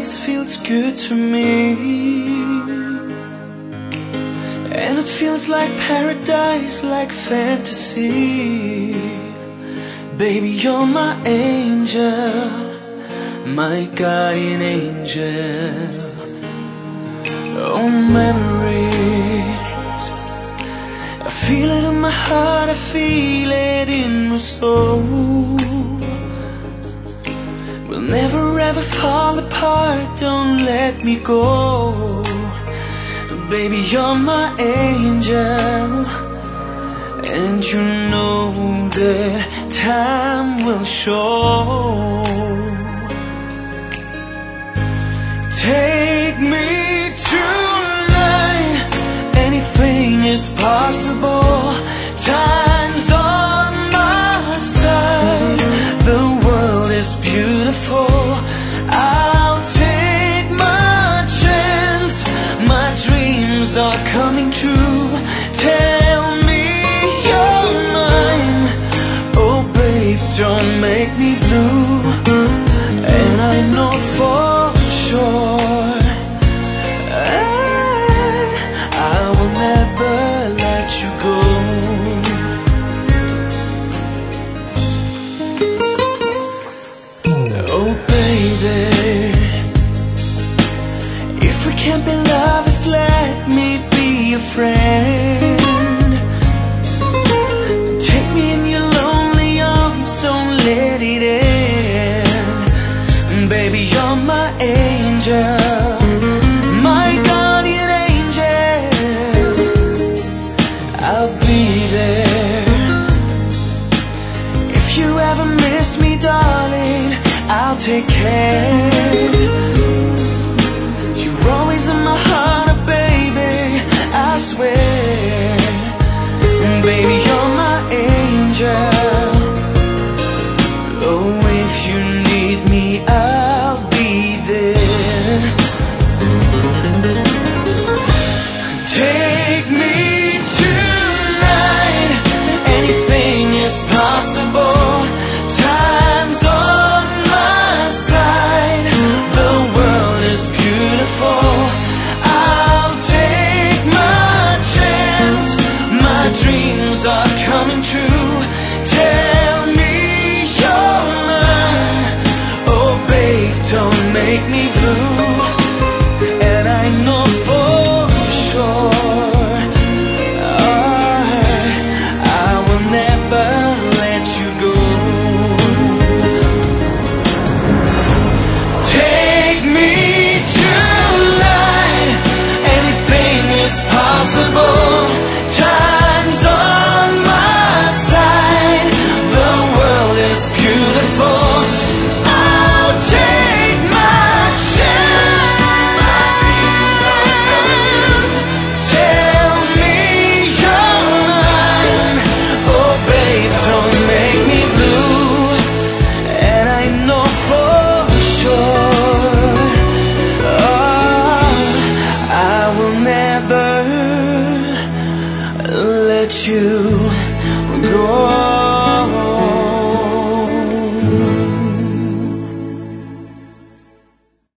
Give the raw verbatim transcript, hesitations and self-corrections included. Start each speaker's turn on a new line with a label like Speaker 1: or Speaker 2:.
Speaker 1: always feels good to me, and it feels like paradise, like fantasy. Baby, you're my angel, my guardian angel. Oh, memories, I feel it in my heart, I feel it in my soul. We'll never ever fall apart, don't let me go. Baby, you're my angel, and you know that time will show. Take me tonight, anything is possible. Time's on my side, the world is beautiful. I'll take my chance, my dreams are coming true. Tell me you're mine, oh babe, don't make me blue. And I know for sure I, I will never let you go. Oh baby, if we can't be lovers, let me be your friend. Take me in your lonely arms, don't let it end. Baby, you're my angel, my guardian angel. I'll be there. If you ever miss me, darling, I'll take care. You're always in my heart, baby, I swear. Baby, you're my angel. Oh, if you need me, I'll be there. Take me tonight, anything is possible. Time's on my side, the world is beautiful. I'll take my chance, my dreams are coming true. Tell me you're mine, oh babe, don't make me blue.